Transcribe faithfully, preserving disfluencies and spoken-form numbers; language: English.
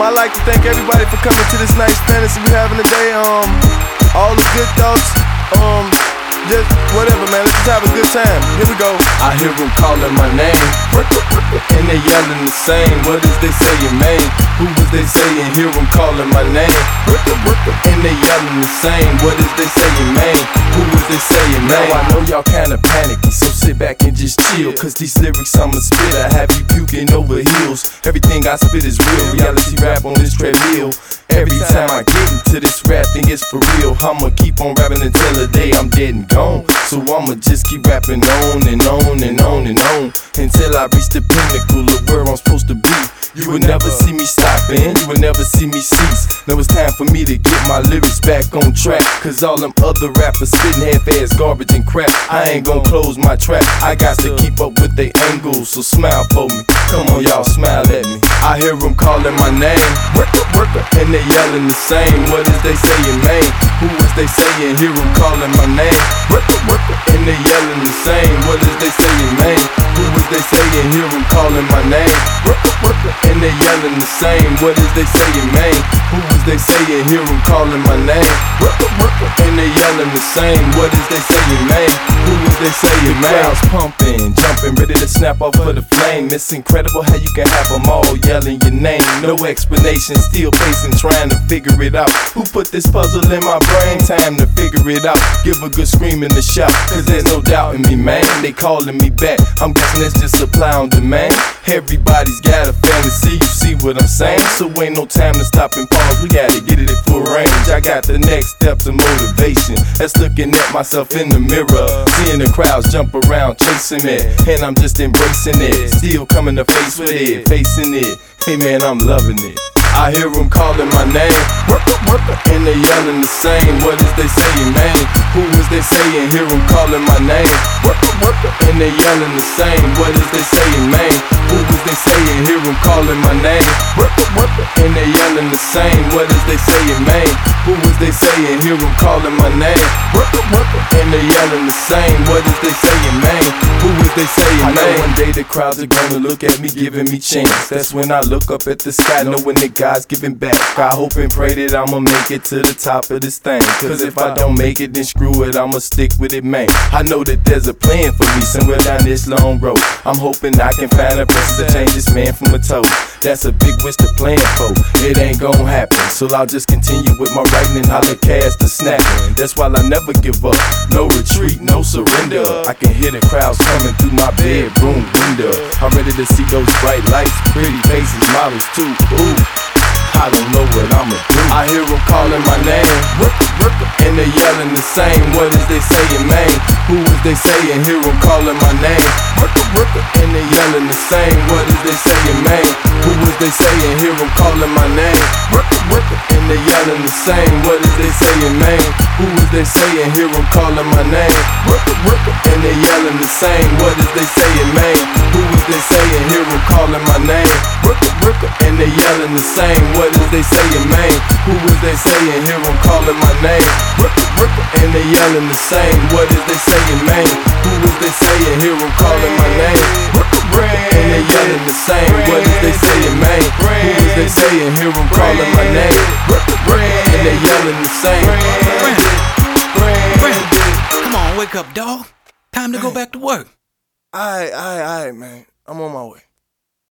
I'd like to thank everybody for coming to this nice fantasy we're having today. Um, all the good thoughts, um, just whatever, man. Let's just have a good time. Here we go. I hear them calling my name, and they yelling the same. What is they saying, man? Who was they saying? Hear them calling my name, and they yelling the same. What is they saying, man? Who was they saying, man? Now I know y'all kinda panicky, so sit back and just chill. Cause these lyrics I'ma spit, I have you puking over heels. Everything I spit is real, reality rap on this treadmill. Every time I get into this rap thing, it's for real. I'ma keep on rapping until the day I'm dead and gone. So I'ma just keep rapping on and on and on and on until I reach the pinnacle of where I'm supposed to be. You would never see me stopping, you would never see me cease. Now it's time for me to get my lyrics back on track. Cause all them other rappers spitting half-ass garbage and crap. I ain't gon' close my trap, I got to keep up with they angles. So smile for me, come on y'all, smile at me. I hear them calling my name, and they yelling the same. What is they saying, man? Who is they saying? Hear them calling my name, and they yelling the same. What is they saying, man? Who is they saying? Hear them calling my name, and they yelling the same. What is they saying, man? Who is they saying? Hear them calling my name, and they yelling the same. What is they saying, man? Who is they saying, man? The crowd's pumping, jumping, ready to snap off of the flame. It's incredible how you can have them all yelling your name. No explanation, still pacing, trying to figure it out. Who put this puzzle in my brain? Time to figure it out. Give a good scream in the shout, cause there's no doubt in me, man. They calling me back, I'm guessing it's just supply on demand. Everybody's got a fantasy, you see what I'm saying? So ain't no time to stop and pause, we gotta get it at full range. I got the next step to motivation, that's looking at myself in the mirror, seeing the crowds jump around chasing it, and I'm just embracing it, still coming to face with it, facing it. Hey man, I'm loving it. I hear them calling my name, and they yelling the same. What is they saying, man? Who is they saying? Hear them calling my name, and they yelling the same. What is they saying, man? Who is they saying? Hear them calling my name, and they yelling the same. What is they saying, man? Who is they saying? Hear them calling my name, and they yelling the same. What is they saying, man? Who is they saying, man? I know one day the crowds are gonna look at me, giving me chance. That's when I look up at the sky, knowing that God's giving back. I hope and pray that I'ma make it to the top of this thing. Cause if I don't make it, then screw it, I'ma stick with it, man. I know that there's a plan for me somewhere down this long road. I'm hoping I can find a place to change this man from a toad. That's a big wish to plan for, it ain't gon' happen. So I'll just continue with my writing and holler cash to snapping. That's why I never give up, no retreat, no surrender. I can hear the crowds coming through my bedroom window. I'm ready to see those bright lights, pretty faces, models too. Ooh, I don't know what I'ma do. I hear them calling my name, and they yelling the same. What is they saying, man? Who is they saying? Hear them calling my name, and they yelling the same. What is they saying, man? Who is they saying? Hear them calling my name, and they yelling the same. What is they saying, man? Who is they saying? Hear them calling my name, and they yelling the same. What is they saying, man? Who is they saying? Hear them calling my name, and they yelling the same. What is they saying, man? Who is they saying? Hear them calling my name, and they yelling the same. What is they saying, man? Who is they saying? Hear them calling my name, and they yelling the same. What is they saying, man? Who is they saying? Hear them calling my name, and they yelling the same. Come on, wake up, dog. Time to go back to work. Alright, alright, alright, man. I'm on my way.